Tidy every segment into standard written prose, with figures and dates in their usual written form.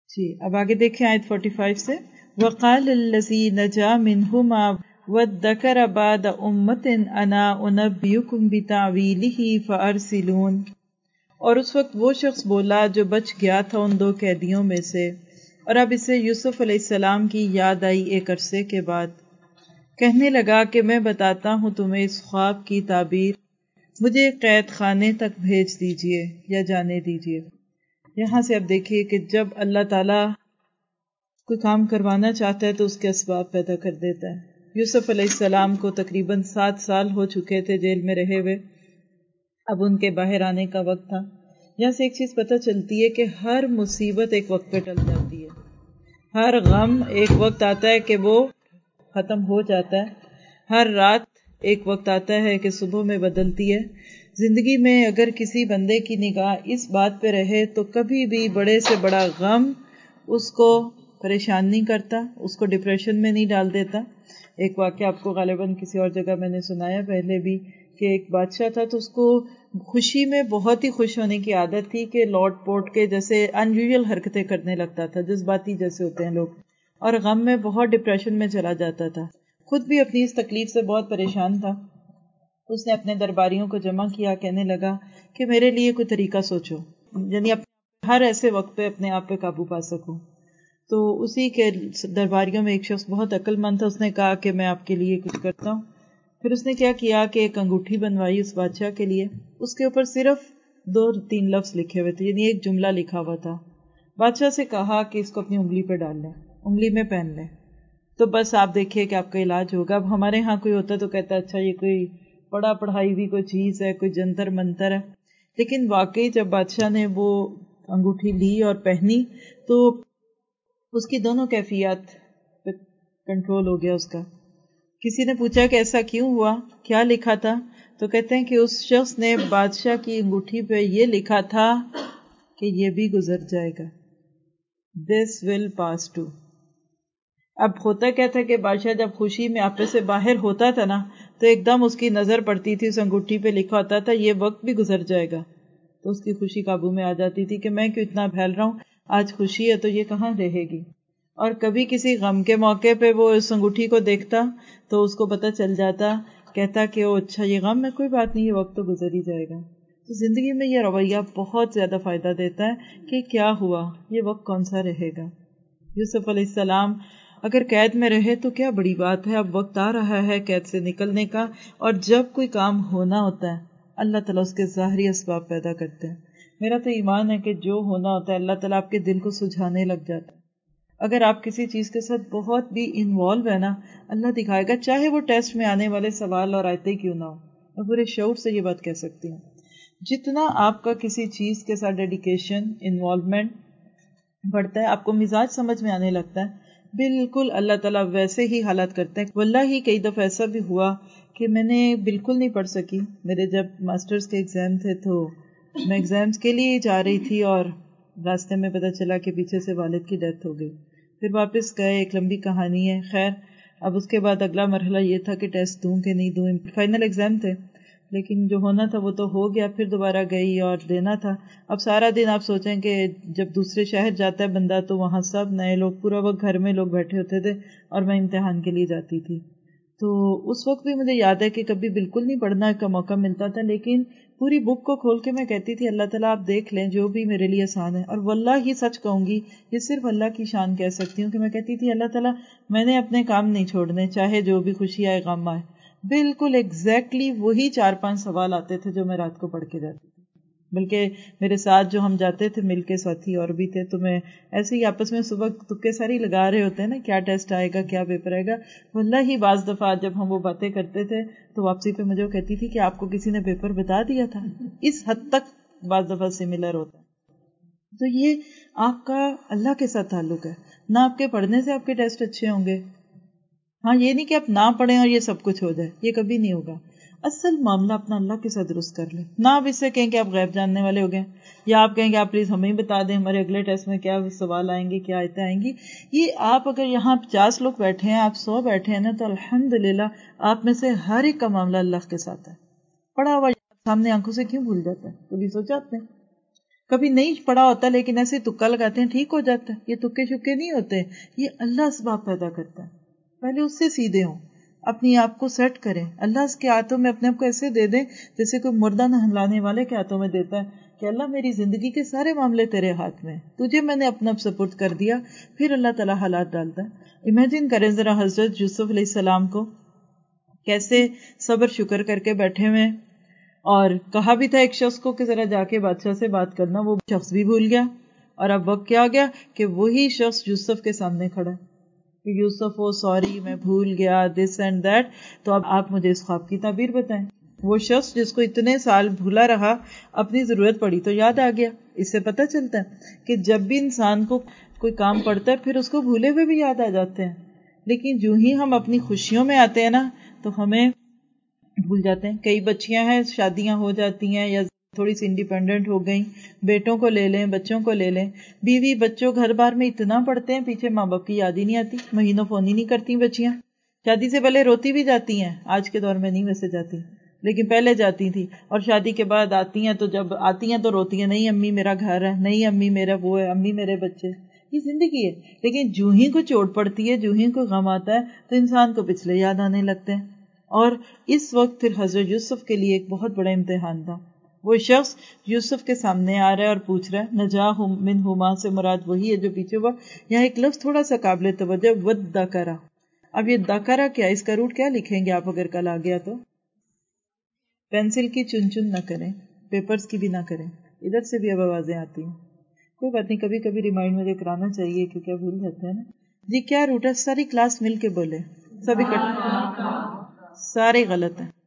جی اب آگے دیکھیں آیت 45 سے وَقَالَ الَّذِي نَجَا مِنْهُمَا وَادَّكَرَ بَعْدَ أُمَّةٍ أَنَا أُنَبِّئُكُمْ بِتَعْوِيلِهِ فَأَرْسِلُونِ، اور اس وقت وہ شخص بولا جو بچ گیا تھا ان دو قیدیوں میں سے، اور اب اسے یوسف علیہ السلام کی یاد آئی ایک عرصے کے بعد، کہنے لگا کہ میں بتاتا ہوں تمہیں اس خواب کی تعبیر، مجھے قید خانے تک بھیج دیجئے یا جانے دیجئے۔ یہاں سے اب دیکھیے کہ جب اللہ تعالیٰ کوئی کام کروانا چاہتا ہے تو اس کے اسباب پیدا کر دیتا ہے۔ یوسف علیہ السلام کو تقریباً 7 سال ہو چکے تھے جیل میں رہے ہوئے، اب ان کے باہر آنے کا وقت تھا۔ یہاں سے ایک چیز پتہ چلتی ہے کہ ہر مصیبت ایک وقت پہ ٹل جاتی ہے، ہر غم ایک وقت آتا ہے کہ وہ ختم ہو جاتا ہے، ہر رات ایک وقت آتا ہے کہ صبح میں بدلتی ہے۔ زندگی میں اگر کسی بندے کی نگاہ اس بات پہ رہے تو کبھی بھی بڑے سے بڑا غم اس کو پریشان نہیں کرتا، اس کو ڈپریشن میں نہیں ڈال دیتا۔ ایک واقعہ آپ کو غالباً کسی اور جگہ میں نے سنایا پہلے بھی کہ ایک بادشاہ تھا تو اس کو خوشی میں بہت ہی خوش ہونے کی عادت تھی کہ لوٹ پوٹ کے جیسے انیوژل حرکتیں کرنے لگتا تھا، جذباتی جیسے ہوتے ہیں لوگ، اور غم میں بہت ڈپریشن میں چلا جاتا تھا۔ خود بھی اپنی اس تکلیف سے بہت پریشان تھا۔ اس نے اپنے درباریوں کو جمع کیا، کہنے لگا کہ میرے لیے کوئی طریقہ سوچو، یعنی ہر ایسے وقت پہ اپنے آپ پہ قابو پا سکوں۔ تو اسی کے درباریوں میں ایک شخص بہت عقل مند تھا، اس نے کہا کہ میں آپ کے لیے کچھ کرتا ہوں۔ پھر اس نے کیا کیا کہ ایک انگوٹھی بنوائی اس بادشاہ کے لیے، اس کے اوپر صرف 2-3 لفظ لکھے ہوئے تھے، یعنی ایک جملہ لکھا ہوا تھا۔ بادشاہ سے کہا کہ اس کو اپنی انگلی پہ ڈال لیں، انگلی میں پہن لیں، تو بس آپ دیکھیے کہ آپ کا علاج ہوگا۔ اب ہمارے ہاں کوئی ہوتا تو کہتا اچھا یہ کوئی پڑھائی بھی کوئی چیز ہے، کوئی جنتر منتر ہے، لیکن واقعی جب بادشاہ نے وہ انگوٹھی لی اور پہنی تو اس کی دونوں کیفیات پہ کنٹرول ہو گیا اس کا۔ کسی نے پوچھا کہ ایسا کیوں ہوا، کیا لکھا تھا، تو کہتے ہیں کہ اس شخص نے بادشاہ کی انگوٹھی پہ یہ لکھا تھا کہ یہ بھی گزر جائے گا، دس ول پاس ٹو۔ اب ہوتا کیا تھا کہ بادشاہ جب خوشی میں آپے سے باہر ہوتا تھا نا تو ایک دم اس کی نظر پڑتی تھی، اس انگوٹھی پہ لکھا ہوتا تھا یہ وقت بھی گزر جائے گا، تو اس کی خوشی قابو میں آ جاتی تھی کہ میں کیوں اتنا پھیل رہا ہوں، آج خوشی ہے تو یہ کہاں رہے گی۔ اور کبھی کسی غم کے موقع پہ وہ اس انگوٹھی کو دیکھتا تو اس کو پتہ چل جاتا، کہتا کہ او اچھا یہ غم ہے، کوئی بات نہیں، یہ وقت تو گزر ہی جائے گا۔ تو زندگی میں یہ رویہ بہت زیادہ فائدہ دیتا ہے کہ کیا ہوا، یہ وقت کون سا رہے گا۔ یوسف علیہ السلام اگر قید میں رہے تو کیا بڑی بات ہے، اب وقت آ رہا ہے قید سے نکلنے کا، اور جب کوئی کام ہونا ہوتا ہے اللہ تعالیٰ اس کے ظاہری اسباب پیدا کرتے ہیں۔ میرا تو ایمان ہے کہ جو ہونا ہوتا ہے اللہ تعالیٰ آپ کے دل کو سجھانے لگ جاتا ہے۔ اگر آپ کسی چیز کے ساتھ بہت بھی انوالو ہے نا، اللہ دکھائے گا، چاہے وہ ٹیسٹ میں آنے والے سوال اور آیتیں کیوں نہ ہو۔ میں پورے شعور سے یہ بات کہہ سکتی ہوں، جتنا آپ کا کسی چیز کے ساتھ ڈیڈیکیشن، انوالومنٹ بڑھتا ہے، آپ کو مزاج سمجھ میں آنے لگتا ہے، بالکل اللہ تعالیٰ ویسے ہی حالات کرتے ہیں۔ واللہ ہی کئی دفعہ ایسا بھی ہوا کہ میں نے بالکل نہیں پڑھ سکی، میرے جب ماسٹرز کے ایگزام تھے تو میں ایگزامز کے لیے جا رہی تھی اور راستے میں پتہ چلا کہ پیچھے سے والد کی ڈیتھ ہو گئی، پھر واپس گئے، ایک لمبی کہانی ہے۔ خیر اب اس کے بعد اگلا مرحلہ یہ تھا کہ ٹیسٹ دوں کہ نہیں دوں، فائنل ایگزام تھے، لیکن جو ہونا تھا وہ تو ہو گیا، پھر دوبارہ گئی اور دینا تھا۔ اب سارا دن آپ سوچیں کہ جب دوسرے شہر جاتا ہے بندہ تو وہاں سب نئے لوگ، پورا وقت گھر میں لوگ بیٹھے ہوتے تھے اور میں امتحان کے لیے جاتی تھی۔ تو اس وقت بھی مجھے یاد ہے کہ کبھی بالکل نہیں پڑھنا کا موقع ملتا تھا، لیکن پوری بک کو کھول کے میں کہتی تھی اللہ تعالیٰ آپ دیکھ لیں جو بھی میرے لیے آسان ہے، اور واللہ ہی سچ کہوں گی، یہ صرف اللہ کی شان کہہ سکتی ہوں کہ میں کہتی تھی اللہ تعالیٰ میں نے اپنے کام نہیں چھوڑنے، چاہے جو بھی خوشی آئے غم آئے۔ بالکل ایگزیکٹلی وہی 4-5 سوال آتے تھے جو میں رات کو پڑھ کے جاتی تھی، بلکہ میرے ساتھ جو ہم جاتے تھے مل کے ساتھی اور بھی تھے، تو میں ایسے ہی آپس میں صبح تکے ساری لگا رہے ہوتے ہیں نا کیا ٹیسٹ آئے گا، کیا پیپر آئے گا۔ واللہ ہی بعض دفعہ جب ہم وہ باتیں کرتے تھے تو واپسی پہ مجھے وہ کہتی تھی کہ آپ کو کسی نے پیپر بتا دیا تھا، اس حد تک بعض دفعہ سملر ہوتا ہے۔ تو یہ آپ کا اللہ کے ساتھ تعلق ہے، نہ آپ کے پڑھنے سے آپ کے ٹیسٹ اچھے ہوں گے، ہاں یہ نہیں کہ آپ نہ پڑھیں اور یہ سب کچھ ہو جائے، یہ کبھی نہیں ہوگا۔ اصل معاملہ اپنا اللہ کے ساتھ درست کر لیں، نہ آپ اس سے کہیں کہ آپ غیب جاننے والے ہو گئے، یا آپ کہیں کہ آپ پلیز ہمیں بتا دیں ہمارے اگلے ٹیسٹ میں کیا سوال آئیں گے، کیا آیتیں آئیں گی۔ یہ آپ اگر یہاں 50 لوگ بیٹھے ہیں، آپ 100 بیٹھے ہیں نا، تو الحمدللہ آپ میں سے ہر ایک کا معاملہ اللہ کے ساتھ ہے۔ پڑھا ہوا سامنے آنکھوں سے کیوں بھول جاتا ہے، کبھی سوچا آپ نے؟ کبھی نہیں پڑا ہوتا لیکن ایسے تکا لگاتے ہیں ٹھیک ہو جاتا ہے. یہ تکے شکے نہیں ہوتے, یہ اللہ اسباب پیدا کرتا ہے. پہلے اس سے سیدھے ہوں, اپنی آپ کو سیٹ کریں. اللہ کے ہاتھوں میں اپنے آپ کو ایسے دے دیں جیسے کوئی مردہ نہلانے والے کے ہاتھوں میں دیتا ہے کہ اللہ میری زندگی کے سارے معاملے تیرے ہاتھ میں, تجھے میں نے اپنا سپورٹ کر دیا. پھر اللہ تعالیٰ حالات ڈالتا ہے. امیجن کریں ذرا حضرت یوسف علیہ السلام کو کیسے صبر شکر کر کے بیٹھے ہوئے, اور کہا بھی تھا ایک شخص کو کہ ذرا جا کے بادشاہ سے بات کرنا, وہ شخص بھی بھول گیا. اور اب وقت کیا گیا کہ وہی شخص یوسف کے سامنے کھڑا ہے کہ یوسف وہ سوری میں بھول گیا دس اینڈ دیٹ, تو اب آپ مجھے اس خواب کی تعبیر بتائیں. وہ شخص جس کو اتنے سال بھولا رہا, اپنی ضرورت پڑی تو یاد آ گیا. اس سے پتہ چلتا ہے کہ جب بھی انسان کو کوئی کام پڑتا ہے پھر اس کو بھولے ہوئے بھی یاد آ جاتے ہیں, لیکن جو ہی ہم اپنی خوشیوں میں آتے ہیں نا تو ہمیں بھول جاتے ہیں. کئی بچیاں ہیں شادیاں ہو جاتی ہیں یا تھوڑی سی انڈیپینڈنٹ ہو گئیں, بیٹوں کو لے لیں, بچوں کو لے لیں, بیوی بچوں گھر بار میں اتنا پڑتے ہیں پیچھے ماں باپ کی یاد ہی نہیں آتی, مہینوں فون ہی نہیں کرتی بچیاں. شادی سے پہلے روتی بھی جاتی ہیں, آج کے دور میں نہیں ویسے جاتی لیکن پہلے جاتی تھی, اور شادی کے بعد آتی ہیں تو جب آتی ہیں تو روتی ہیں, نہیں امی میرا گھر ہے, نہیں امی میرا وہ ہے, امی میرے بچے. یہ زندگی ہے. لیکن جو ہی کو چوٹ پڑتی ہے, جو ہی کو غم آتا ہے تو انسان کو پچھلے یاد آنے لگتے ہیں. اور اس وقت پھر حضرت یوسف کے لیے ایک بہت بڑا امتحان تھا. وہ شخص یوسف کے سامنے آ رہا ہے اور پوچھ رہا ہے, نجاہم منہما سے مراد وہی ہے جو پیچھے ہوا. یہاں ایک لفظ تھوڑا سا قابل توجہ, وَالذَّكَرَ. اب یہ دکرا کیا, اس کا روٹ کیا لکھیں گے آپ اگر کل آ گیا تو؟ پینسل کی چن چن نہ کریں, پیپرز کی بھی نہ کریں, ادھر سے بھی اب آوازیں آتی ہیں. کوئی بات نہیں, کبھی کبھی ریمائنڈ مجھے کرانا چاہیے کیونکہ بھول جاتے ہیں نا. جی کیا روٹ ہے؟ ساری کلاس مل کے بولے, سبھی سارے غلط ہیں.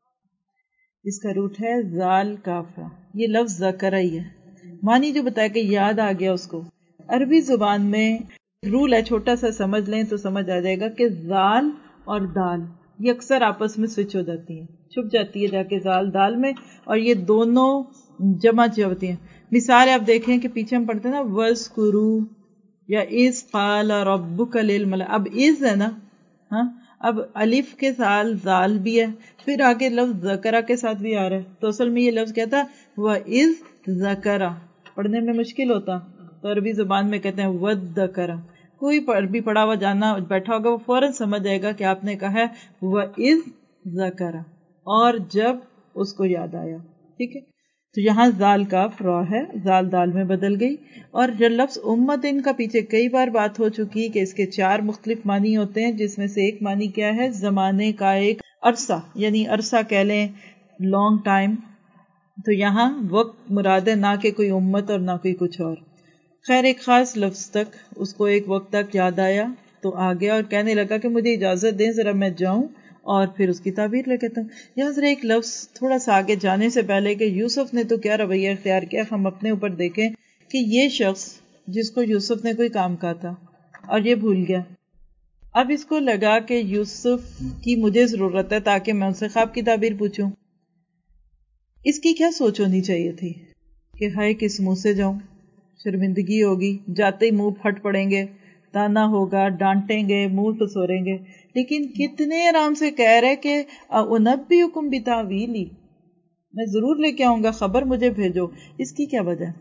اس کا روٹ ہے زال کافا. یہ لفظ ذکر ہی ہے, معنی جو بتایا کہ یاد آ گیا اس کو. عربی زبان میں رول ہے, چھوٹا سا سمجھ لیں تو سمجھ آ جائے گا کہ زال اور دال یہ اکثر آپس میں سوئچ ہو جاتی ہیں, چھپ جاتی ہے جا کے زال دال میں, اور یہ دونوں جمع ہوتی ہیں. مثال آپ دیکھیں کہ پیچھے ہم پڑھتے ہیں نا وَاذْكُرُوا یا اِذْ قَالَ رَبُّكَ لِلْمَلَائِكَةِ, اب اِذ ہے نا, ہاں اب الف کے ساتھ زال بھی ہے, پھر آگے لفظ ذکرہ کے ساتھ بھی آ رہا ہے. تو اصل میں یہ لفظ کیا تھا, وَإِذْ ذَكَرَ. پڑھنے میں مشکل ہوتا تو عربی زبان میں کہتے ہیں وَالذَّكَرَ. کوئی عربی پڑھا ہوا جانا بیٹھا ہوگا وہ فوراً سمجھ جائے گا کہ آپ نے کہا ہے وَإِذْ ذَكَرَ, اور جب اس کو یاد آیا. ٹھیک ہے, تو یہاں زال کاف را ہے, زال دال میں بدل گئی. اور جو لفظ امتن کا پیچھے کئی بار بات ہو چکی کہ اس کے 4 مختلف معنی ہوتے ہیں, جس میں سے ایک معنی کیا ہے, زمانے کا ایک عرصہ, یعنی عرصہ کہہ لیں, لانگ ٹائم. تو یہاں وقت مراد ہے, نہ کہ کوئی امت اور نہ کوئی کچھ اور. خیر ایک خاص لفظ تک اس کو ایک وقت تک یاد آیا تو آ گیا, اور کہنے لگا کہ مجھے اجازت دیں ذرا میں جاؤں اور پھر اس کی تعبیر لے کہتا ہوں. یہاں ذرا ایک لفظ تھوڑا سا آگے جانے سے پہلے کہ یوسف نے تو کیا رویہ اختیار کیا, ہم اپنے اوپر دیکھیں کہ یہ شخص جس کو یوسف نے کوئی کام کہا تھا اور یہ بھول گیا, اب اس کو لگا کہ یوسف کی مجھے ضرورت ہے تاکہ میں ان سے خواب کی تعبیر پوچھوں. اس کی کیا سوچ ہونی چاہیے تھی کہ ہائے کس منہ سے جاؤں, شرمندگی ہوگی, جاتے ہی منہ پھٹ پڑیں گے, تانا ہوگا, ڈانٹیں گے, منہ پسوریں گے. لیکن کتنے آرام سے کہہ رہے کہ اُنبئکم بتاویلہ, میں ضرور لے کے آؤں گا خبر, مجھے بھیجو. اس کی کیا وجہ؟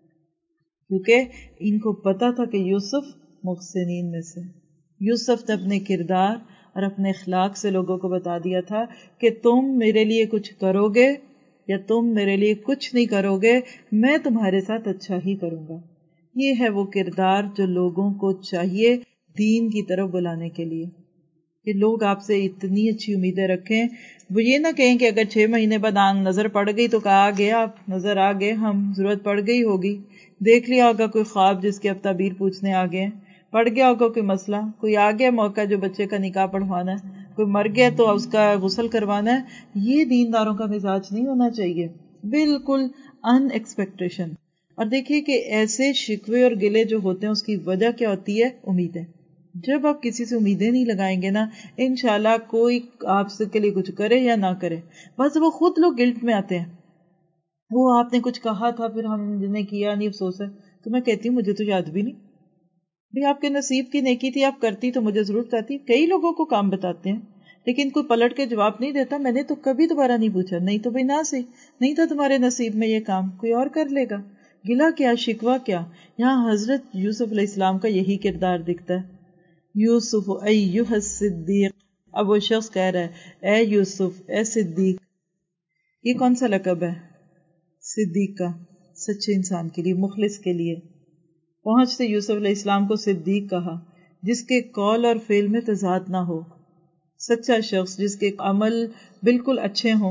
کیونکہ ان کو پتا تھا کہ یوسف محسنین میں سے. یوسف نے اپنے کردار اور اپنے اخلاق سے لوگوں کو بتا دیا تھا کہ تم میرے لیے کچھ کرو گے یا تم میرے لیے کچھ نہیں کرو گے, میں تمہارے ساتھ اچھا ہی کروں گا. یہ ہے وہ کردار جو لوگوں کو چاہیے دین کی طرف بلانے کے لیے, کہ لوگ آپ سے اتنی اچھی امیدیں رکھیں. وہ یہ نہ کہیں کہ اگر 6 مہینے بعد نظر پڑ گئی تو کہا آ گیا, آپ نظر آ گئے, ہم ضرورت پڑ گئی ہوگی, دیکھ لیا ہوگا کوئی خواب جس کے اب تعبیر پوچھنے آ گئے, پڑ گیا ہوگا کوئی مسئلہ, کوئی آ گیا موقع جو بچے کا نکاح پڑھوانا ہے, کوئی مر گیا تو اس کا غسل کروانا ہے. یہ دینداروں کا مزاج نہیں ہونا چاہیے, بالکل ان ایکسپیکٹیشن. اور دیکھیے کہ ایسے شکوے اور گلے جو ہوتے ہیں اس کی وجہ کیا ہوتی ہے, امیدیں. جب آپ کسی سے امیدیں نہیں لگائیں گے نا, انشاءاللہ کوئی آپ سے کے لیے کچھ کرے یا نہ کرے, بس وہ خود لوگ گلٹ میں آتے ہیں. وہ آپ نے کچھ کہا تھا پھر ہم نے کیا نہیں, افسوس ہے. تو میں کہتی ہوں مجھے تو یاد بھی نہیں بھئی, آپ کے نصیب کی نیکی تھی, آپ کرتی تو مجھے ضرورت آتی. کئی لوگوں کو کام بتاتے ہیں لیکن کوئی پلٹ کے جواب نہیں دیتا, میں نے تو کبھی دوبارہ نہیں پوچھا, نہیں تو بھئی نہ صحیح, نہیں تھا تمہارے نصیب میں یہ کام, کوئی اور کر لے گا. گلا کیا، شکوہ کیا؟ یہاں حضرت یوسف علیہ السلام کا یہی کردار دکھتا ہے، یوسف ایھا الصدیق. اب وہ شخص کہہ رہا ہے اے یوسف، اے صدیق. یہ کون سا لقب ہے صدیق کا؟ سچے انسان کے لیے، مخلص کے لیے. پہنچتے یوسف علیہ السلام کو صدیق کہا، جس کے قول اور فعل میں تضاد نہ ہو، سچا شخص جس کے عمل بالکل اچھے ہوں.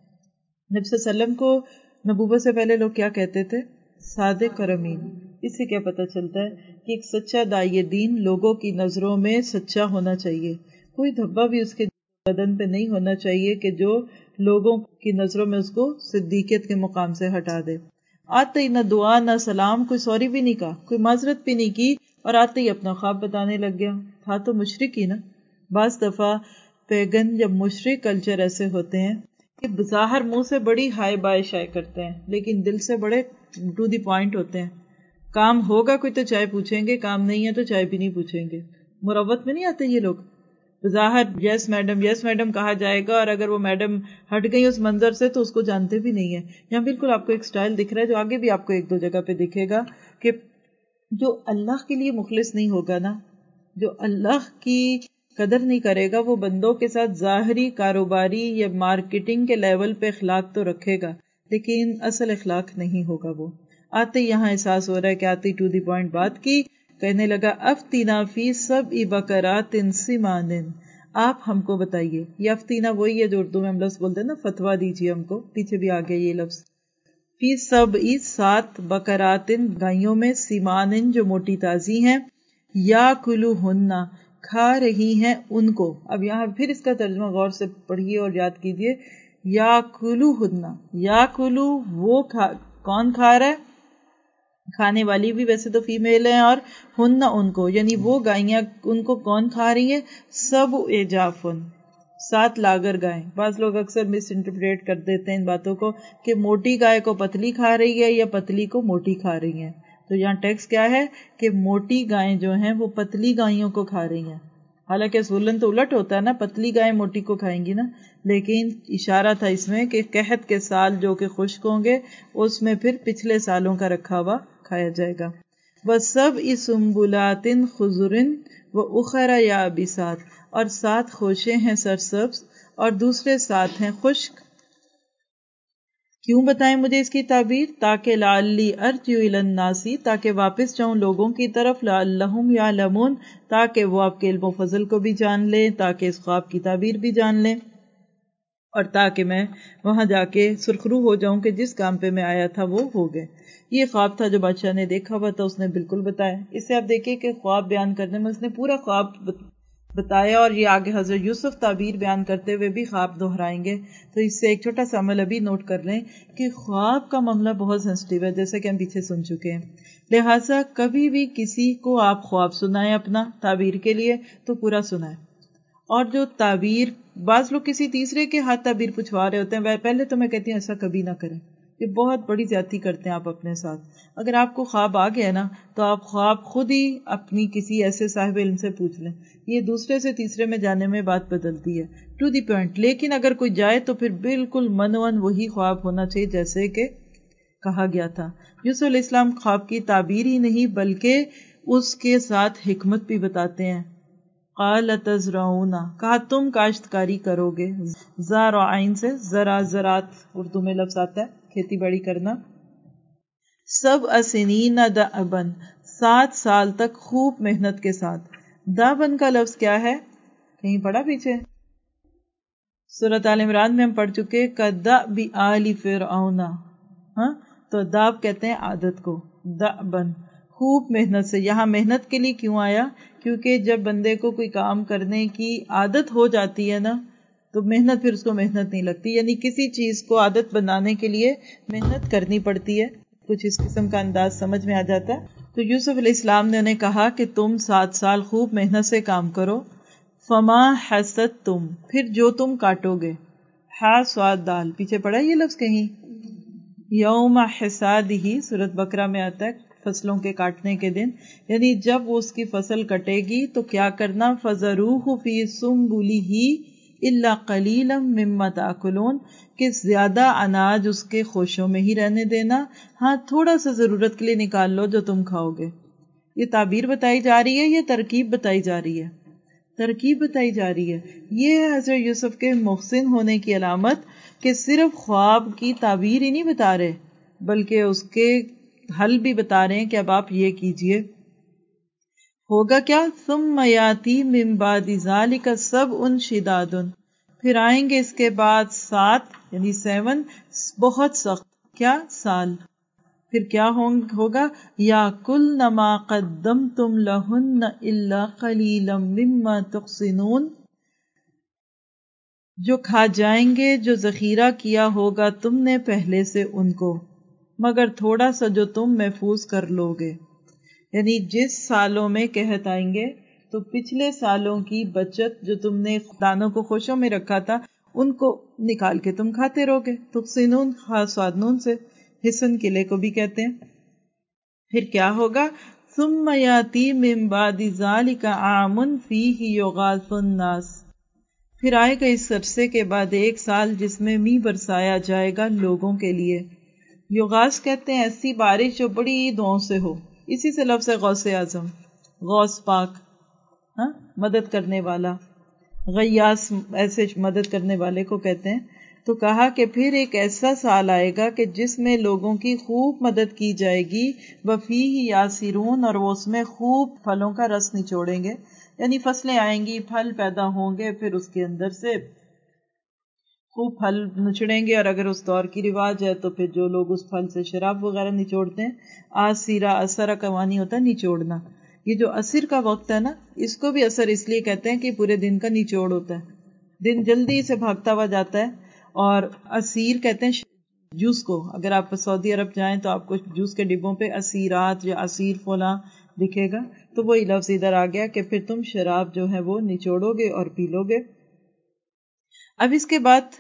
نبی صلی اللہ علیہ وسلم کو نبوت سے پہلے لوگ کیا کہتے تھے؟ صادق اور امین. اس سے کیا پتہ چلتا ہے کہ ایک سچا داعی دین لوگوں کی نظروں میں سچا ہونا چاہیے. کوئی دھبا بھی اس کے بدن پہ نہیں ہونا چاہیے کہ جو لوگوں کی نظروں میں اس کو صدیقیت کے مقام سے ہٹا دے. آتے ہی نہ دعا نہ سلام، کوئی سوری بھی نہیں کہا، کوئی معذرت بھی نہیں کی، اور آتے ہی اپنا خواب بتانے لگ گیا. تھا تو مشرک ہی نا. بعض دفعہ پیگن یا مشرک کلچر ایسے ہوتے ہیں کہ بظاہر منہ سے بڑی ہائے بائے شائع کرتے ہیں لیکن دل سے بڑے ٹو دی پوائنٹ ہوتے ہیں. کام ہوگا کوئی تو چائے پوچھیں گے، کام نہیں ہے تو چائے بھی نہیں پوچھیں گے. مروت میں نہیں آتے یہ لوگ. بظاہر یس میڈم کہا جائے گا، اور اگر وہ میڈم ہٹ گئی اس منظر سے تو اس کو جانتے بھی نہیں ہے. یہاں بالکل آپ کو ایک سٹائل دکھ رہا ہے جو آگے بھی آپ کو ایک دو جگہ پہ دکھے گا کہ جو اللہ کے لیے مخلص نہیں ہوگا نا، جو اللہ کی قدر نہیں کرے گا، وہ بندوں کے ساتھ ظاہری کاروباری یا مارکیٹنگ کے لیول پہ اخلاق تو رکھے گا لیکن اصل اخلاق نہیں ہوگا. وہ آتے یہاں احساس ہو رہا ہے کہ آتے ٹو دی پوائنٹ بات کی. کہنے لگا افتینا فی سبع بقرات سمان، آپ ہم کو بتائیے. یہ افتینا وہی ہے جو اردو میں ہم لفظ بولتے ہیں نا، فتویٰ دیجیے ہم کو. پیچھے بھی آ گیا یہ لفظ. فی سبع 7 بقرات گائیوں میں، سمان جو موٹی تازی ہیں، یاکلوہن کھا رہی ہیں ان کو. اب یہاں پھر اس کا ترجمہ غور سے پڑھیے اور یاد کیجیے. یاکلوہن، یاکلو وہ کون کھا رہا ہے؟ کھانے والی بھی ویسے تو فیمیل ہیں، اور ہن ان کو، یعنی وہ گائیاں ان کو کون کھا رہی ہیں؟ سب اجافن، 7 لاگر گائیں. بعض لوگ اکثر مس انٹرپریٹ کر دیتے ہیں ان باتوں کو کہ موٹی گائے کو پتلی کھا رہی ہے یا پتلی کو موٹی کھا رہی ہیں. تو یہاں ٹیکسٹ کیا ہے کہ موٹی گائیں جو ہیں وہ پتلی گائیوں کو کھا رہی ہیں. حالانکہ اصولاً تو الٹ ہوتا ہے نا، پتلی گائیں موٹی کو کھائیں گی نا، لیکن اشارہ تھا اس میں کہ قحط کے سال جو کہ خشک ہوں گے اس میں پھر پچھلے سالوں کا رکھا ہوا کھایا جائے گا. وَسَبْعِ سُنبُلَاتٍ خُضُرٍ وَأُخَرَ يَابِسَاتٍ، اور 7 خوشے ہیں سرسبز اور دوسرے 7 ہیں خشک. کیوں بتائیں مجھے اس کی تعبیر؟ تاکہ لعلی ارجع الی الناس، تاکہ واپس جاؤں لوگوں کی طرف، لعلہم یعلمون، تاکہ وہ آپ کے علم و فضل کو بھی جان لیں، تاکہ اس خواب کی تعبیر بھی جان لیں، اور تاکہ میں وہاں جا کے سرخرو ہو جاؤں کہ جس کام پہ میں آیا تھا وہ ہو گئے. یہ خواب تھا جو بادشاہ نے دیکھا ہوا تھا، اس نے بالکل بتایا. اس سے آپ دیکھیں کہ خواب بیان کرنے میں اس نے پورا خواب بتایا، اور یہ آگے حضرت یوسف تعبیر بیان کرتے ہوئے بھی خواب دہرائیں گے. تو اس سے ایک چھوٹا سا عمل ابھی نوٹ کر لیں کہ خواب کا معاملہ بہت سینسٹیو ہے، جیسا کہ ہم پیچھے سن چکے ہیں. لہٰذا کبھی بھی کسی کو آپ خواب سنائیں اپنا تعبیر کے لیے تو پورا سنائیں. اور جو تعبیر، بعض لوگ کسی تیسرے کے ہاتھ تعبیر پوچھوا رہے ہوتے ہیں، پہلے تو میں کہتی ہوں ایسا کبھی نہ کریں. یہ بہت بڑی زیادتی کرتے ہیں آپ اپنے ساتھ. اگر آپ کو خواب آ گیا نا تو آپ خواب خود ہی اپنی کسی ایسے صاحب علم سے پوچھ لیں. یہ دوسرے سے تیسرے میں جانے میں بات بدلتی ہے، ٹو دی پوائنٹ. لیکن اگر کوئی جائے تو پھر بالکل منون وہی خواب ہونا چاہیے جیسے کہ کہا گیا تھا. یوسف علیہ السلام خواب کی تعبیر ہی نہیں بلکہ اس کے ساتھ حکمت بھی بتاتے ہیں. قال تزرعون، کہا تم کاشتکاری کرو گے. زارعین سے زراعت اردو میں لفظ آتا ہے، کھیتی باڑی کرنا. 7 سنین دأبا، 7 سال تک خوب محنت کے ساتھ. دابن کا لفظ کیا ہے؟ کہیں پڑھا پیچھے؟ سورۃ آل عمران میں ہم پڑھ چکے کدأب آل فرعون. ہاں، تو داب کہتے ہیں عادت کو، دأبن خوب محنت سے. یہاں محنت کے لیے کیوں آیا؟ کیونکہ جب بندے کو کوئی کام کرنے کی عادت ہو جاتی ہے نا تو محنت پھر اس کو محنت نہیں لگتی. یعنی کسی چیز کو عادت بنانے کے لیے محنت کرنی پڑتی ہے. کچھ اس قسم کا انداز سمجھ میں آ جاتا ہے. تو یوسف علیہ السلام نے انہیں کہا کہ تم 7 سال خوب محنت سے کام کرو. فما حصدتم، پھر جو تم کاٹو گے. ہا صاد دال، پیچھے پڑا یہ لفظ کہیں؟ یوم حصادہ سورۃ بقرہ میں آتا ہے، فصلوں کے کاٹنے کے دن. یعنی جب اس کی فصل کٹے گی تو کیا کرنا؟ فذروہ فی سنبلہ الا قلیلا مما تاکلون، کہ زیادہ اناج اس کے خوشوں میں ہی رہنے دینا، ہاں تھوڑا سا ضرورت کے لیے نکال لو جو تم کھاؤ گے۔ یہ تعبیر بتائی جا رہی ہے، یہ ترکیب بتائی جا رہی ہے، ترکیب بتائی جا رہی ہے۔ یہ ہے حضرت یوسف کے محسن ہونے کی علامت کہ صرف خواب کی تعبیر ہی نہیں بتا رہے بلکہ اس کے حل بھی بتا رہے ہیں کہ اب آپ یہ کیجئے۔ ہوگا کیا؟ ثم یاتی من بعد ذلک سبع شداد، پھر آئیں گے اس کے بعد 7 یعنی 7 بہت سخت کیا سال۔ پھر کیا ہوگا؟ یا کل ما قدمتم لہن الا قلیلا مما تحصنون، جو کھا جائیں گے جو ذخیرہ کیا ہوگا تم نے پہلے سے ان کو، مگر تھوڑا سا جو تم محفوظ کر لو گے۔ یعنی جس سالوں میں قحط آئیں گے تو پچھلے سالوں کی بچت جو تم نے دانوں کو خوشوں میں رکھا تھا ان کو نکال کے تم کھاتے رہو گے۔ تحصنون خاص نون سے حسن قلعے کو بھی کہتے ہیں۔ پھر کیا ہوگا؟ ثم یاتی من بعد ذلک عام فیہ یغاث الناس، پھر آئے گا اس عرصے کے بعد 1 سال جس میں می برسایا جائے گا لوگوں کے لیے۔ یغاث کہتے ہیں ایسی بارش جو بڑی دعاؤں سے ہو، اسی سے لفظ ہے غوث اعظم، غوث پاک، ہاں مدد کرنے والا، غیاث ایسے مدد کرنے والے کو کہتے ہیں۔ تو کہا کہ پھر ایک ایسا سال آئے گا کہ جس میں لوگوں کی خوب مدد کی جائے گی، وفیہ یاسرون، اور وہ اس میں خوب پھلوں کا رس نچوڑیں گے، یعنی فصلیں آئیں گی، پھل پیدا ہوں گے، پھر اس کے اندر سے خوب پھل نچڑیں گے، اور اگر اس دور کی رواج ہے تو پھر جو لوگ اس پھل سے شراب وغیرہ نچوڑتے ہیں، آسیرہ اثر کا معنی ہوتا ہے نچوڑنا۔ یہ جو عصر کا وقت ہے نا، اس کو بھی عصر اس لیے کہتے ہیں کہ پورے دن کا نچوڑ ہوتا ہے، دن جلدی سے بھاگتا ہوا جاتا ہے۔ اور عصیر کہتے ہیں جوس کو، اگر آپ سعودی عرب جائیں تو آپ کو جوس کے ڈبوں پہ عصیرات یا عصیر فلاں دکھے گا، تو وہی لفظ ادھر آ گیا کہ پھر تم شراب جو ہے وہ نچوڑو گے اور پی لو گے۔ اب اس کے بعد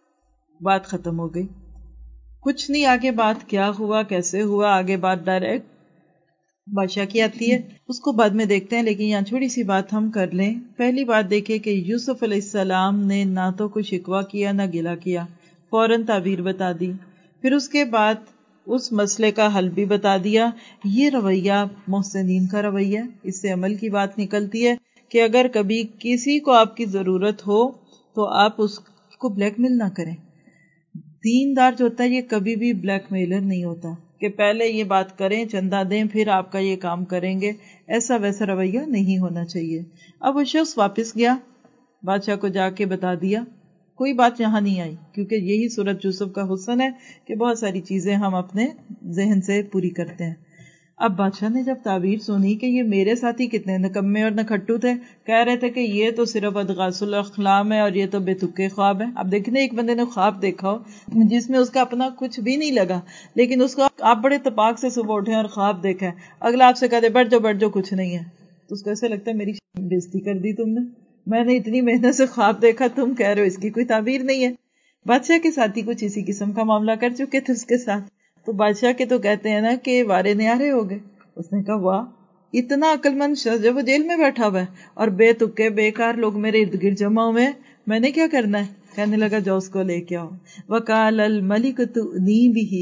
بات ختم ہو گئی، کچھ نہیں آگے بات کیا ہوا کیسے ہوا، آگے بات ڈائریکٹ بادشاہ کی آتی ہے، اس کو بعد میں دیکھتے ہیں، لیکن یہاں چھوٹی سی بات ہم کر لیں۔ پہلی بات دیکھیں کہ یوسف علیہ السلام نے نہ تو کوئی شکوہ کیا نہ گلہ کیا، فوراً تعبیر بتا دی، پھر اس کے بعد اس مسئلے کا حل بھی بتا دیا۔ یہ رویہ محسنین کا رویہ، اس سے عمل کی بات نکلتی ہے کہ اگر کبھی کسی کو آپ کی ضرورت ہو تو آپ اس کو بلیک میل نہ کریں۔ دیندار جو ہوتا ہے یہ کبھی بھی بلیک میلر نہیں ہوتا کہ پہلے یہ بات کریں چندہ دیں پھر آپ کا یہ کام کریں گے، ایسا ویسا رویہ نہیں ہونا چاہیے۔ اب وہ شخص واپس گیا، بادشاہ کو جا کے بتا دیا، کوئی بات یہاں نہیں آئی، کیونکہ یہی سورۃ یوسف کا حسن ہے کہ بہت ساری چیزیں ہم اپنے ذہن سے پوری کرتے ہیں۔ اب بادشاہ نے جب تعبیر سنی کہ یہ میرے ساتھی کتنے نکمے اور نکھٹو تھے، کہہ رہے تھے کہ یہ تو صرف ادغاث الاحلام ہے اور یہ تو بے تکے خواب ہے۔ اب دیکھنے ایک بندے نے خواب دیکھا ہو جس میں اس کا اپنا کچھ بھی نہیں لگا، لیکن اس کو آپ بڑے اتفاق سے صبح اٹھے اور خواب دیکھا ہے، اگلا آپ سے کہتے بیٹھ جاؤ کچھ نہیں ہے، تو اس کو ایسے لگتا ہے میری بےزتی کر دی تم نے، میں نے اتنی محنت سے خواب دیکھا، تم کہہ رہے ہو اس کی کوئی تعبیر نہیں ہے۔ بادشاہ کے ساتھی کچھ اسی قسم کا معاملہ کر چکے تھے اس کے ساتھ، تو بادشاہ کے تو کہتے ہیں نا کہ وارے نیارے ہو گئے۔ اس نے کہا واہ، اتنا عقل مند شخص جب وہ جیل میں بیٹھا ہوا ہے اور بے تکے بیکار لوگ میرے ارد گرد جمع ہوئے، میں نے کیا کرنا ہے؟ کہنے لگا جاؤ اس کو لے کے آؤ۔ وقال الملک ائتونی بہ،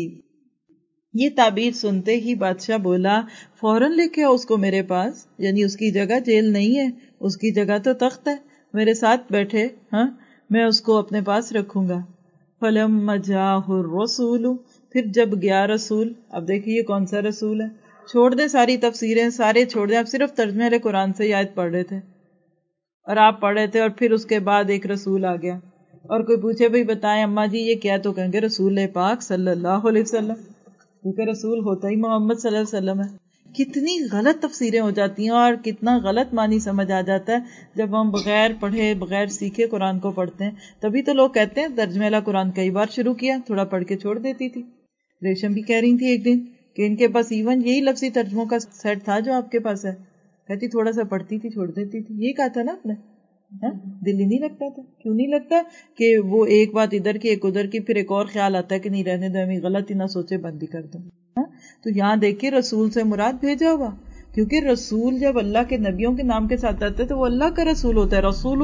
یہ تعبیر سنتے ہی بادشاہ بولا فوراً لے کے آؤ اس کو میرے پاس، یعنی اس کی جگہ جیل نہیں ہے، اس کی جگہ تو تخت ہے، میرے ساتھ بیٹھے، ہاں میں اس کو اپنے پاس رکھوں گا۔ فلما جاءہ الرسول، پھر جب گیا رسول، اب دیکھیے یہ کون سا رسول ہے، چھوڑ دیں ساری تفسیریں، سارے چھوڑ دیں، آپ صرف ترجمہ قرآن سے آیت پڑھ رہے تھے اور آپ پڑھ رہے تھے، اور پھر اس کے بعد ایک رسول آ گیا، اور کوئی پوچھے بھئی بتائیں اماں جی یہ کیا، تو کہیں گے رسول پاک صلی اللہ علیہ وسلم، کیونکہ رسول ہوتا ہی محمد صلی اللہ علیہ وسلم ہے۔ کتنی غلط تفسیریں ہو جاتی ہیں اور کتنا غلط معنی سمجھ آ جاتا ہے جب ہم بغیر پڑھے بغیر سیکھے قرآن کو پڑھتے ہیں۔ تبھی تو لوگ کہتے ہیں ترجمہ قرآن کئی بار شروع کیا، تھوڑا پڑھ کے چھوڑ دیتی تھی۔ ریشم بھی کہہ رہی تھی ایک دن کہ ان کے پاس ایون یہی لفظی ترجموں کا سیٹ تھا جو آپ کے پاس ہے، کہتی تھوڑا سا پڑھتی تھی چھوڑ دیتی تھی، یہی کہا تھا نا آپ نے، دل ہی نہیں لگتا تھا۔ کیوں نہیں لگتا؟ کہ وہ ایک بات ادھر کی ایک ادھر کی، پھر ایک اور خیال آتا ہے کہ نہیں رہنے دو، ہمیں غلط ہی نہ سوچے بند ہی کر دو۔ تو یہاں دیکھیے رسول سے مراد بھیجا ہوا، کیونکہ رسول جب اللہ کے نبیوں کے نام کے ساتھ آتا ہے تو وہ اللہ کا رسول ہوتا ہے، رسول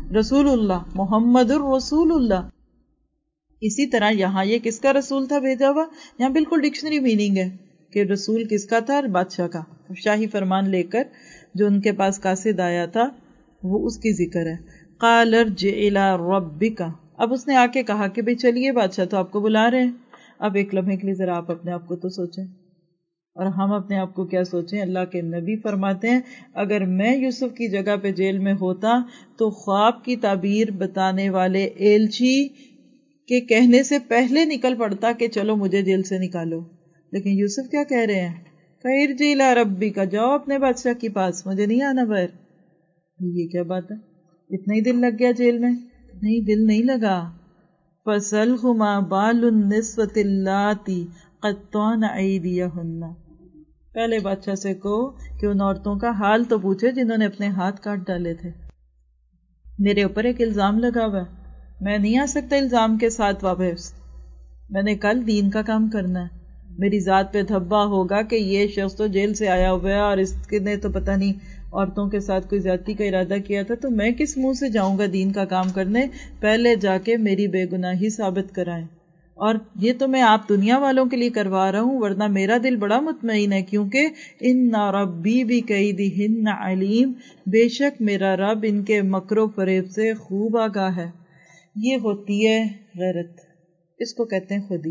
رسول اللہ محمد الرسول اللہ. اسی طرح یہاں یہ کس کا رسول تھا بھیجا ہوا؟ یہاں بالکل ڈکشنری میننگ ہے کہ رسول کس کا تھا؟ بادشاہ کا. شاہی فرمان لے کر جو ان کے پاس قاصد آیا تھا وہ اس کی ذکر ہے. قال ارجع الی ربک، اب اس نے آ کے کہا کہ بھئی چلیے بادشاہ تو آپ کو بلا رہے ہیں. اب ایک لمحے کے لیے ذرا آپ اپنے آپ کو تو سوچیں، اور ہم اپنے آپ کو کیا سوچیں. اللہ کے نبی فرماتے ہیں اگر میں یوسف کی جگہ پہ جیل میں ہوتا تو خواب کی تعبیر بتانے والے ایلچی کے کہنے سے پہلے نکل پڑتا کہ چلو مجھے جیل سے نکالو. لیکن یوسف کیا کہہ رہے ہیں؟ ارجع الی ربک، جاؤ اپنے بادشاہ کے پاس، مجھے نہیں آنا باہر. یہ کیا بات ہے؟ اتنا ہی دل لگ گیا جیل میں؟ نہیں، دل نہیں لگا. فَسَلْهُمَا بَالُ النِّسْوَةِ اللَّاتِي قَطَّعْنَ أَيْدِيَهُنَّ، پہلے بادشاہ سے کہو کہ ان عورتوں کا حال تو پوچھے جنہوں نے اپنے ہاتھ کاٹ ڈالے تھے. میرے اوپر ایک الزام لگا ہوا ہے، میں نہیں آ سکتا الزام کے ساتھ واپس. میں نے کل دین کا کام کرنا ہے. میری ذات پہ دھبا ہوگا کہ یہ شخص تو جیل سے آیا ہوا ہے اور اس نے تو پتہ نہیں عورتوں کے ساتھ کوئی زیادتی کا ارادہ کیا تھا، تو میں کس منہ سے جاؤں گا دین کا کام کرنے؟ پہلے جا کے میری بے گناہی ثابت کرائیں. اور یہ تو میں آپ دنیا والوں کے لیے کروا رہا ہوں، ورنہ میرا دل بڑا مطمئن ہے، کیونکہ ان ربی بکیدہن علیم، بے شک میرا رب ان کے مکر و فریب سے خوب آگاہ ہے. یہ ہوتی ہے غیرت، اس کو کہتے ہیں خودی،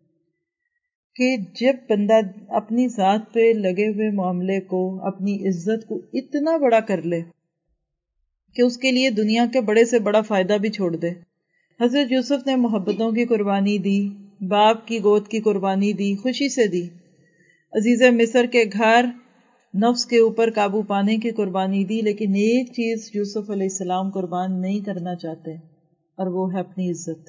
کہ جب بندہ اپنی ذات پہ لگے ہوئے معاملے کو، اپنی عزت کو اتنا بڑا کر لے کہ اس کے لیے دنیا کے بڑے سے بڑا فائدہ بھی چھوڑ دے. حضرت یوسف نے محبتوں کی قربانی دی، باپ کی گود کی قربانی دی، خوشی سے دی. عزیز مصر کے گھر، نفس کے اوپر قابو پانے کی قربانی دی، لیکن ایک چیز یوسف علیہ السلام قربان نہیں کرنا چاہتے، اور وہ ہے اپنی عزت.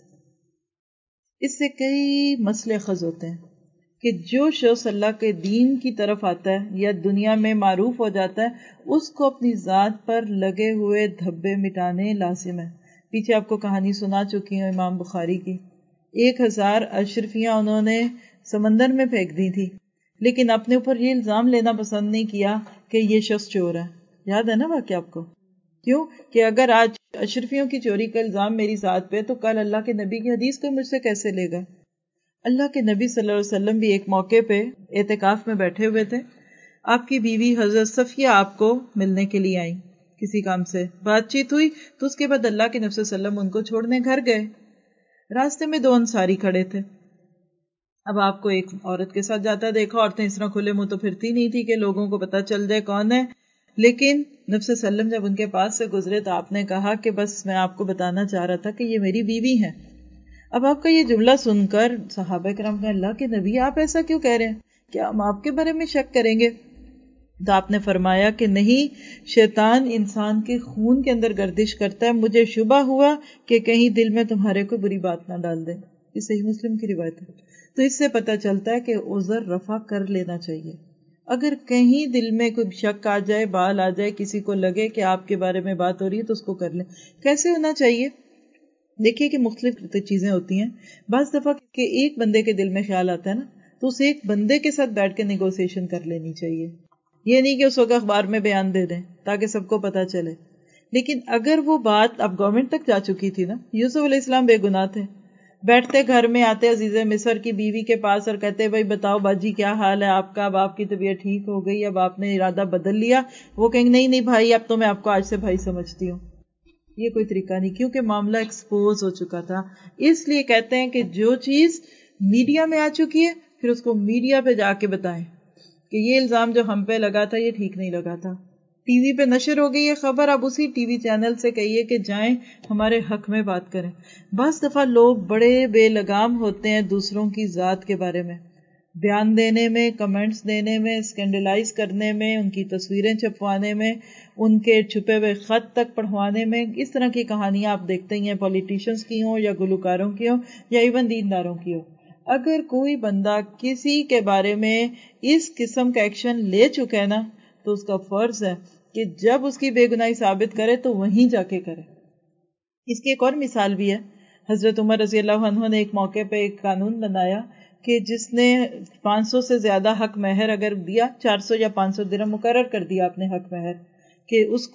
اس سے کئی مسئلے خز ہوتے ہیں کہ جو شخص اللہ کے دین کی طرف آتا ہے یا دنیا میں معروف ہو جاتا ہے، اس کو اپنی ذات پر لگے ہوئے دھبے مٹانے لازم ہے. پیچھے آپ کو کہانی سنا چکی ہوں امام بخاری کی. 1000 اشرفیاں انہوں نے سمندر میں پھینک دی تھی، لیکن اپنے اوپر یہ الزام لینا پسند نہیں کیا کہ یہ شخص چور ہے. یاد ہے نا واقعہ آپ کو؟ کیوں کہ اگر آج اشرفیوں کی چوری کا الزام میری ذات پہ، تو کل اللہ کے نبی کی حدیث کو مجھ سے کیسے لے گا؟ اللہ کے نبی صلی اللہ علیہ وسلم بھی ایک موقع پہ اعتکاف میں بیٹھے ہوئے تھے. آپ کی بیوی حضرت صفیہ آپ کو ملنے کے لیے آئیں، کسی کام سے بات چیت ہوئی، تو اس کے بعد اللہ کے نبی صلی اللہ علیہ وسلم ان کو چھوڑنے گھر گئے. راستے میں 2 انصاری کھڑے تھے. اب آپ کو ایک عورت کے ساتھ جاتا دیکھا، عورتیں اس طرح کھلے منہ تو پھرتی نہیں تھی کہ لوگوں کو پتہ چل جائے کون ہے. لیکن نبی صلی اللہ علیہ وسلم جب ان کے پاس سے گزرے تو آپ نے کہا کہ بس میں آپ کو بتانا چاہ رہا تھا کہ یہ میری بیوی ہے. اب آپ کا یہ جملہ سن کر صحابہ کرام نے، اللہ کے نبی آپ ایسا کیوں کہہ رہے ہیں؟ کیا ہم آپ کے بارے میں شک کریں گے؟ تو آپ نے فرمایا کہ نہیں، شیطان انسان کے خون کے اندر گردش کرتا ہے، مجھے شبہ ہوا کہ کہیں دل میں تمہارے کوئی بری بات نہ ڈال دے. یہ صحیح مسلم کی روایت ہے. تو اس سے پتہ چلتا ہے کہ عذر رفع کر لینا چاہیے. اگر کہیں دل میں کوئی شک آ جائے، بال آ جائے، کسی کو لگے کہ آپ کے بارے میں بات ہو رہی ہے، تو اس کو کر لیں. کیسے ہونا چاہیے؟ دیکھیے کہ مختلف چیزیں ہوتی ہیں. بعض دفعہ کہ ایک بندے کے دل میں خیال آتا ہے نا، تو اس ایک بندے کے ساتھ بیٹھ کے نیگوسیشن کر لینی چاہیے. یہ نہیں کہ اس وقت اخبار میں بیان دے دیں تاکہ سب کو پتہ چلے. لیکن اگر وہ بات اب گورنمنٹ تک جا چکی تھی نا، یوسف علیہ السلام بے گناہ تھے، بیٹھتے گھر میں آتے عزیز مصر کی بیوی کے پاس اور کہتے بھائی بتاؤ باجی کیا حال ہے آپ کا، اب آپ کی طبیعت ٹھیک ہو گئی، اب آپ نے ارادہ بدل لیا. وہ کہیں نہیں نہیں بھائی، اب تو میں آپ کو آج سے بھائی سمجھتی ہوں. یہ کوئی طریقہ نہیں، کیونکہ معاملہ ایکسپوز ہو چکا تھا. اس لیے کہتے ہیں کہ جو چیز میڈیا میں آ چکی ہے پھر اس کو میڈیا پہ جا کے بتائیں کہ یہ الزام جو ہم پہ لگا تھا یہ ٹھیک نہیں لگا تھا. ٹی وی پہ نشر ہو گئی ہے خبر، اب اسی ٹی وی چینل سے کہیے کہ جائیں ہمارے حق میں بات کریں. بعض دفعہ لوگ بڑے بے لگام ہوتے ہیں دوسروں کی ذات کے بارے میں بیان دینے میں، کمنٹس دینے میں، اسکینڈلائز کرنے میں، ان کی تصویریں چھپوانے میں، ان کے چھپے ہوئے خط تک پڑھوانے میں. اس طرح کی کہانیاں آپ دیکھتے ہی ہیں، پولیٹیشنز کی ہوں یا گلوکاروں کی ہوں یا ایون دینداروں کی ہوں. اگر کوئی بندہ کسی کے بارے میں اس قسم کا ایکشن لے چکا ہے نا، تو اس کا فرض ہے کہ جب اس کی بے گناہی ثابت کرے تو وہیں جا کے کرے. اس کی ایک اور مثال بھی ہے. حضرت عمر رضی اللہ عنہ نے ایک موقع پہ ایک قانون بنایا کہ جس نے 500 سے زیادہ حق مہر اگر دیا، 400 یا 500 درہم مقرر کر دیا اپنے حق مہر، کہ اس کو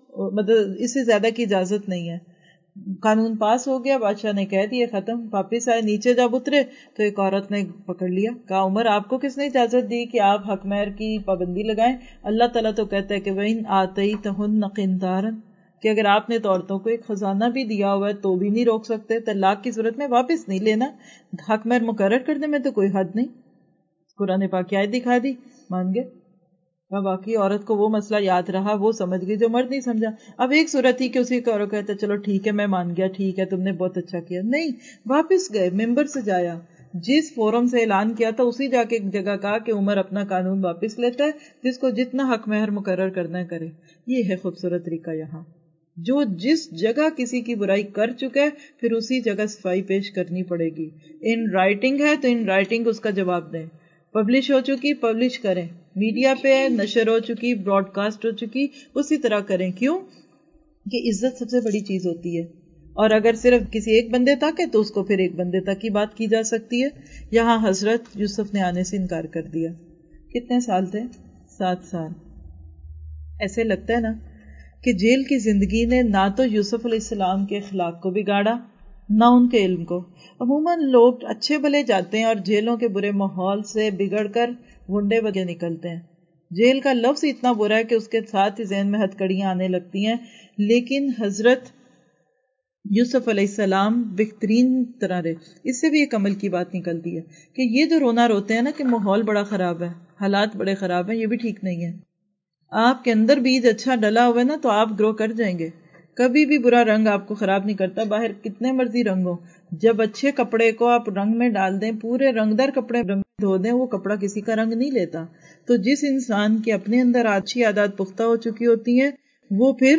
مطلب اس سے زیادہ کی اجازت نہیں ہے. قانون پاس ہو گیا، بادشاہ نے کہہ دیا ختم. واپس آئے، نیچے جب اترے تو ایک عورت نے پکڑ لیا، کہا عمر آپ کو کس نے اجازت دی کہ آپ حق مہر کی پابندی لگائیں؟ اللہ تعالیٰ تو کہتا ہے کہ وَإِنْ آتَيْتَهُنَّ قِنْطَارًا، کہ اگر آپ نے تو عورتوں کو ایک خزانہ بھی دیا ہوا ہے تو بھی نہیں روک سکتے. طلاق کی صورت میں واپس نہیں لینا، حق مہر مقرر کرنے میں تو کوئی حد نہیں. قرآن پاک کی آیت دکھا دی، مان گئے. باقی عورت کو وہ مسئلہ یاد رہا، وہ سمجھ گئی جو مرد نہیں سمجھا. اب ایک صورت تھی کہ اسی کو عورت کہتا چلو ٹھیک ہے میں مان گیا، ٹھیک ہے تم نے بہت اچھا کیا. نہیں، واپس گئے، ممبر سے جایا، جس فورم سے اعلان کیا تھا اسی جا کے ایک جگہ کہا کہ عمر اپنا قانون واپس لیتا ہے، جس کو جتنا حق مہر مقرر کرنا ہے کرے. یہ ہے خوبصورت طریقہ. یہاں جو جس جگہ کسی کی برائی کر چکا ہے پھر اسی جگہ صفائی پیش کرنی پڑے گی. ان رائٹنگ ہے تو ان رائٹنگ اس کا جواب دیں. پبلش ہو چکی پبلش کریں، میڈیا پہ نشر ہو چکی، براڈ کاسٹ ہو چکی، اسی طرح کریں. کیوں کہ عزت سب سے بڑی چیز ہوتی ہے، اور اگر صرف کسی ایک بندے تک ہے تو اس کو پھر ایک بندے تک ہی بات کی جا سکتی ہے. یہاں حضرت یوسف نے آنے سے انکار کر دیا. کتنے سال تھے؟ 7 سال. ایسے لگتا ہے نا کہ جیل کی زندگی نے نہ تو یوسف علیہ السلام کے اخلاق کو بگاڑا نہ ان کے علم کو. عموماً لوگ اچھے بھلے جاتے ہیں اور جیلوں کے برے ماحول سے بگڑ کر ونڈے بگے نکلتے ہیں. جیل کا لفظ اتنا برا ہے کہ اس کے ساتھ ہی ذہن میں ہتکڑیاں آنے لگتی ہیں. لیکن حضرت یوسف علیہ السلام بہترین طرح رہے. اس سے بھی ایک عمل کی بات نکلتی ہے کہ یہ جو رونا روتے ہیں نا کہ ماحول بڑا خراب ہے، حالات بڑے خراب ہیں، یہ بھی ٹھیک نہیں ہے. آپ کے اندر بیج اچھا ڈلا ہوا ہے نا تو آپ گرو کر جائیں گے. کبھی بھی برا رنگ آپ کو خراب نہیں کرتا، باہر کتنے مرضی رنگ ہو. جب اچھے کپڑے کو آپ رنگ میں ڈال دیں، پورے رنگدار کپڑے رنگ میں دھو دیں، وہ کپڑا کسی کا رنگ نہیں لیتا. تو جس انسان کے اپنے اندر اچھی عادات پختہ ہو چکی ہوتی ہیں وہ پھر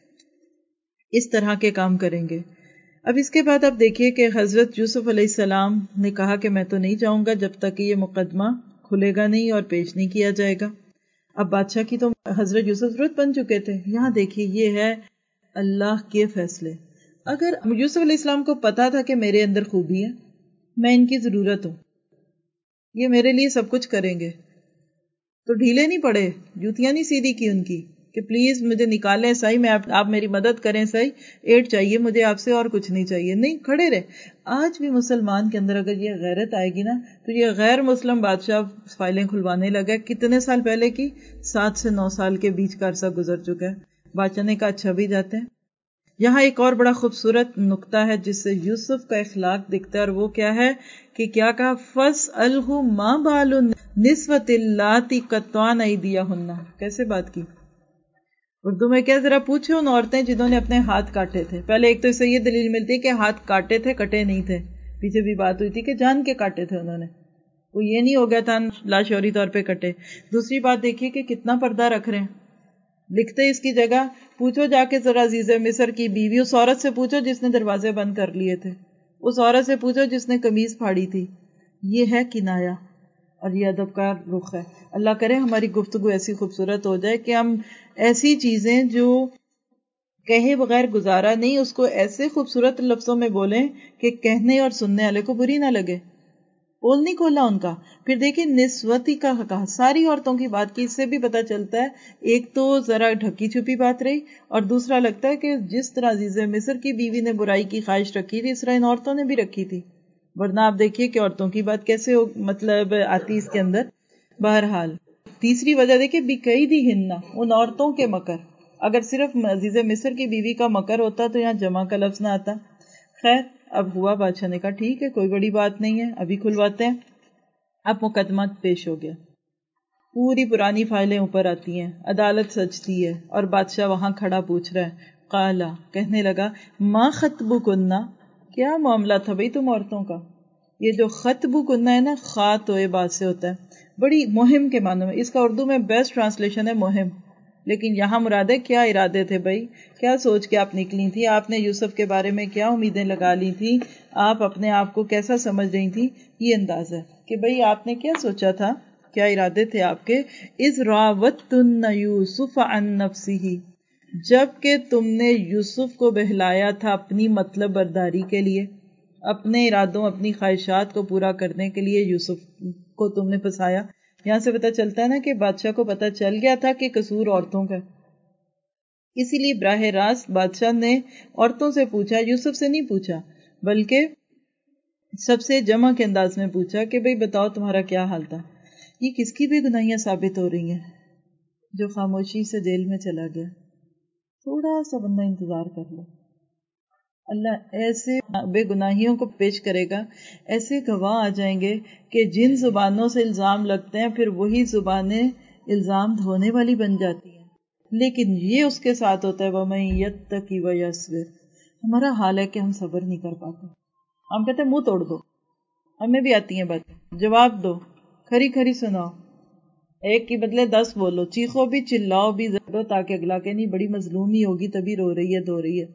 اس طرح کے کام کریں گے. اب اس کے بعد آپ دیکھیے کہ حضرت یوسف علیہ السلام نے کہا کہ میں تو نہیں جاؤں گا جب تک کہ یہ مقدمہ کھلے گا نہیں اور پیش نہیں کیا جائے گا. اب بادشاہ کی تو حضرت یوسف ضرورت بن چکے تھے. یہاں دیکھیے یہ ہے اللہ کے فیصلے. اگر یوسف علیہ السلام کو پتا تھا کہ میرے اندر خوبی ہے، میں ان کی ضرورت ہوں، یہ میرے لیے سب کچھ کریں گے، تو ڈھیلے نہیں پڑے، جوتیاں نہیں سیدھی کی ان کی کہ پلیز مجھے نکالیں صحیح، میں آپ میری مدد کریں صحیح، ایڈ چاہیے مجھے آپ سے اور کچھ نہیں چاہیے. نہیں، کھڑے رہے. آج بھی مسلمان کے اندر اگر یہ غیرت آئے گی نا تو یہ غیر مسلم بادشاہ فائلیں کھلوانے لگا. کتنے سال پہلے کی؟ 7 سے 9 سال کے بیچ کا عرصہ گزر چکا ہے. بادشاہ نے کہا اچھا بھی جاتے ہیں. یہاں ایک اور بڑا خوبصورت نقطہ ہے جس سے یوسف کا اخلاق دکھتا ہے، اور وہ کیا ہے کہ کیا کہا فَاسْأَلْهُ مَا بَالُ النِّسْوَةِ اللَّاتِي قَطَّعْنَ أَيْدِيَهُنَّ. کیسے بات کی؟ اردو میں کیا؟ ذرا پوچھے ان عورتیں جنہوں نے اپنے ہاتھ کاٹے تھے. پہلے ایک تو اس سے یہ دلیل ملتی ہے کہ ہاتھ کاٹے تھے، کٹے نہیں تھے. پیچھے بھی بات ہوئی تھی کہ جان کے کاٹے تھے انہوں نے، وہ یہ نہیں ہو گیا تھا لاشعوری طور پہ کٹے. دوسری بات دیکھیے کہ کتنا پردہ رکھ رہے ہیں. لکھتے اس کی جگہ پوچھو جا کے ذرا عزیز مصر کی بیوی، اس عورت سے پوچھو جس نے دروازے بند کر لیے تھے، اس عورت سے پوچھو جس نے قمیض پھاڑی تھی. یہ ہے کنایا اور یہ ادب کا رخ ہے. اللہ کرے ہماری گفتگو ایسی خوبصورت ہو جائے کہ ہم ایسی چیزیں جو کہے بغیر گزارا نہیں، اس کو ایسے خوبصورت لفظوں میں بولیں کہ کہنے اور سننے والے کو بری نہ لگے. پول نہیں کھولا ان کا. پھر دیکھیں نسوتی کا کہا، ساری عورتوں کی بات کی. اس سے بھی پتہ چلتا ہے ایک تو ذرا ڈھکی چھپی بات رہی، اور دوسرا لگتا ہے کہ جس طرح عزیز مصر کی بیوی نے برائی کی خواہش رکھی تھی اس طرح ان عورتوں نے بھی رکھی تھی. ورنہ آپ دیکھیے کہ عورتوں کی بات کیسے مطلب آتی اس کے اندر. بہرحال تیسری وجہ دیکھیں بِقَیْدِ ہِنَّ، ان عورتوں کے مکر. اگر صرف عزیز مصر کی بیوی کا مکر ہوتا تو یہاں جمع کا لفظ نہ آتا. خیر اب ہوا، بادشاہ نے کہا ٹھیک ہے کوئی بڑی بات نہیں ہے، ابھی کھلواتے ہیں. اب مقدمہ پیش ہو گیا، پوری پرانی فائلیں اوپر آتی ہیں، عدالت سجتی ہے اور بادشاہ وہاں کھڑا پوچھ رہا ہے. قالا، کہنے لگا ما خطبکن، کیا معاملہ تھا بھئی تم عورتوں کا. یہ جو خطبکن ہے نا، خا تو بات سے ہوتا ہے، بڑی مہم کے معنوں میں. اس کا اردو میں بیسٹ ٹرانسلیشن ہے مہم. لیکن یہاں مراد ہے کیا ارادے تھے بھائی، کیا سوچ کے آپ نکلی تھی، آپ نے یوسف کے بارے میں کیا امیدیں لگا لی تھی، آپ اپنے آپ کو کیسا سمجھ رہی تھی. یہ انداز ہے کہ بھائی آپ نے کیا سوچا تھا، کیا ارادے تھے آپ کے. اذ راوتن یوسف عن نفسہ، جب کہ تم نے یوسف کو بہلایا تھا اپنی مطلب برداری کے لیے، اپنے ارادوں اپنی خواہشات کو پورا کرنے کے لیے یوسف کو تم نے پھنسایا. یہاں سے پتہ چلتا ہے نا کہ بادشاہ کو پتہ چل گیا تھا کہ قصور عورتوں کا. اسی لیے براہ راست بادشاہ نے عورتوں سے پوچھا، یوسف سے نہیں پوچھا، بلکہ سب سے جمع کے انداز میں پوچھا کہ بھئی بتاؤ تمہارا کیا حال تھا۔ یہ کس کی بے گناہیاں ثابت ہو رہی ہیں؟ جو خاموشی سے جیل میں چلا گیا۔ تھوڑا سا بندہ انتظار کر لو، اللہ ایسے بے گناہیوں کو پیش کرے گا، ایسے گواہ آ جائیں گے کہ جن زبانوں سے الزام لگتے ہیں پھر وہی زبانیں الزام دھونے والی بن جاتی ہیں۔ لیکن یہ اس کے ساتھ ہوتا ہے وَمَن يَتَّقِ وَيَصْبِرْ۔ ہمارا حال ہے کہ ہم صبر نہیں کر پاتے، ہم کہتے ہیں منہ توڑ دو، ہمیں بھی آتی ہیں باتیں، جواب دو، کھری کھری سناؤ، ایک کی بدلے 10 بولو، چیخو بھی چلاؤ بھی زدو، تاکہ اگلا کہ نہیں بڑی مظلومی ہوگی تبھی رو رہی ہے دھو رہی ہے۔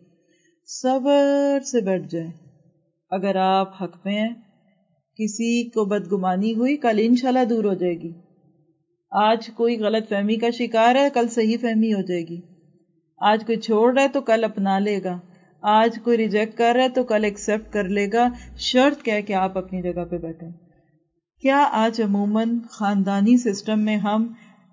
صبر سے بیٹھ جائیں۔ اگر آپ حق میں ہیں، کسی کو بدگمانی ہوئی کل انشاءاللہ دور ہو جائے گی، آج کوئی غلط فہمی کا شکار ہے کل صحیح فہمی ہو جائے گی، آج کوئی چھوڑ رہا ہے تو کل اپنا لے گا، آج کوئی ریجیکٹ کر رہا ہے تو کل ایکسپٹ کر لے گا، شرط کیا ہے کہ آپ اپنی جگہ پہ بیٹھیں۔ کیا آج عموماً خاندانی سسٹم میں ہم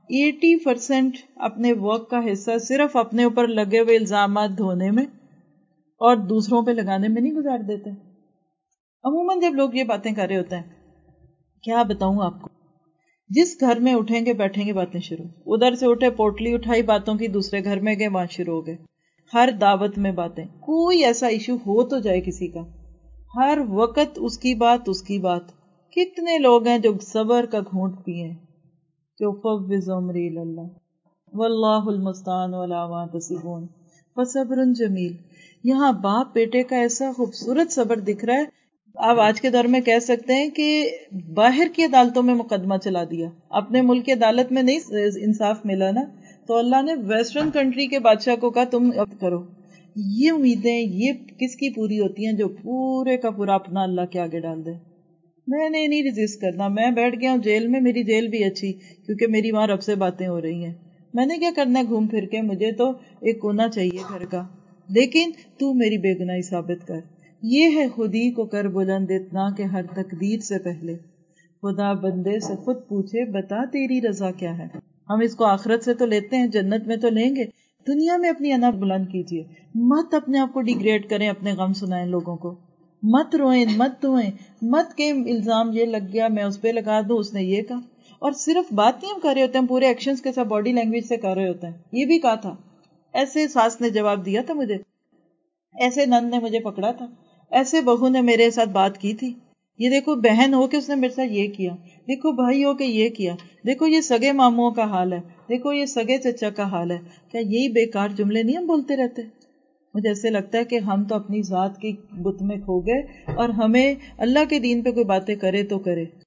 80% اپنے ورک کا حصہ صرف اپنے اوپر لگے ہوئے الزامات دھونے میں اور دوسروں پہ لگانے میں نہیں گزار دیتے؟ عموماً جب لوگ یہ باتیں کر رہے ہوتے ہیں، کیا بتاؤں آپ کو، جس گھر میں اٹھیں گے بیٹھیں گے باتیں شروع، ادھر سے اٹھے پوٹلی اٹھائی باتوں کی، دوسرے گھر میں گئے وہاں شروع ہو گئے، ہر دعوت میں باتیں، کوئی ایسا ایشو ہو تو جائے کسی کا، ہر وقت اس کی بات۔ کتنے لوگ ہیں جو صبر کا گھونٹ پیے کہ فوض امری اللہ واللہ المستعان ولا ما تصفون فصبر جمیل۔ یہاں باپ بیٹے کا ایسا خوبصورت صبر دکھ رہا ہے، آپ آج کے دور میں کہہ سکتے ہیں کہ باہر کی عدالتوں میں مقدمہ چلا دیا، اپنے ملک کی عدالت میں نہیں انصاف ملا نا، تو اللہ نے ویسٹرن کنٹری کے بادشاہ کو کہا تم اب کرو۔ یہ امیدیں یہ کس کی پوری ہوتی ہیں؟ جو پورے کا پورا اپنا اللہ کے آگے ڈال دے۔ میں نے نہیں ریزسٹ کرنا، میں بیٹھ گیا ہوں جیل میں، میری جیل بھی اچھی کیونکہ میری وہاں رب سے باتیں ہو رہی ہیں، میں نے کیا کرنا ہے گھوم پھر کے، مجھے تو ایک کونا چاہیے گھر کا، لیکن تو میری بے گناہی ثابت کر۔ یہ ہے خودی کو کر بلند اتنا کہ ہر تقدیر سے پہلے خدا بندے سے خود پوچھے بتا تیری رضا کیا ہے۔ ہم اس کو آخرت سے تو لیتے ہیں، جنت میں تو لیں گے، دنیا میں اپنی انا بلند کیجیے، مت اپنے آپ کو ڈیگریڈ کریں، اپنے غم سنائیں لوگوں کو، مت روئیں، مت دھوئیں، مت کہ الزام یہ لگ گیا میں اس پہ لگا دوں، اس نے یہ کہا، اور صرف بات نہیں ہم کر رہے ہوتے ہیں، پورے ایکشنز کے ساتھ باڈی لینگویج سے کر رہے ہوتے ہیں۔ یہ بھی کہا تھا، ایسے ساس نے جواب دیا تھا مجھے، ایسے نند نے مجھے پکڑا تھا، ایسے بہو نے میرے ساتھ بات کی تھی، یہ دیکھو بہن ہو کے اس نے میرے ساتھ یہ کیا، دیکھو بھائی ہو کے یہ کیا، دیکھو یہ سگے ماموں کا حال ہے، دیکھو یہ سگے چچا کا حال ہے۔ کیا یہی بیکار جملے نہیں ہم بولتے رہتے؟ مجھے ایسے لگتا ہے کہ ہم تو اپنی ذات کی بت میں کھو گئے، اور ہمیں اللہ کے دین پہ کوئی باتیں کرے تو کرے